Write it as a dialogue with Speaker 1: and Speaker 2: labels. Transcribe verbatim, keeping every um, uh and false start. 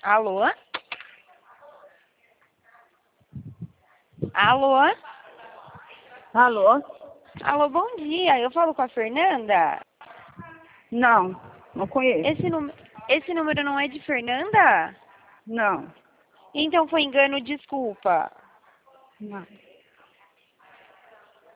Speaker 1: Alô? Alô?
Speaker 2: Alô?
Speaker 1: Alô, bom dia. Eu falo com a Fernanda?
Speaker 2: Não, não conheço.
Speaker 1: Esse, num... Esse número não é de Fernanda?
Speaker 2: Não,
Speaker 1: Então foi engano, desculpa.
Speaker 2: não.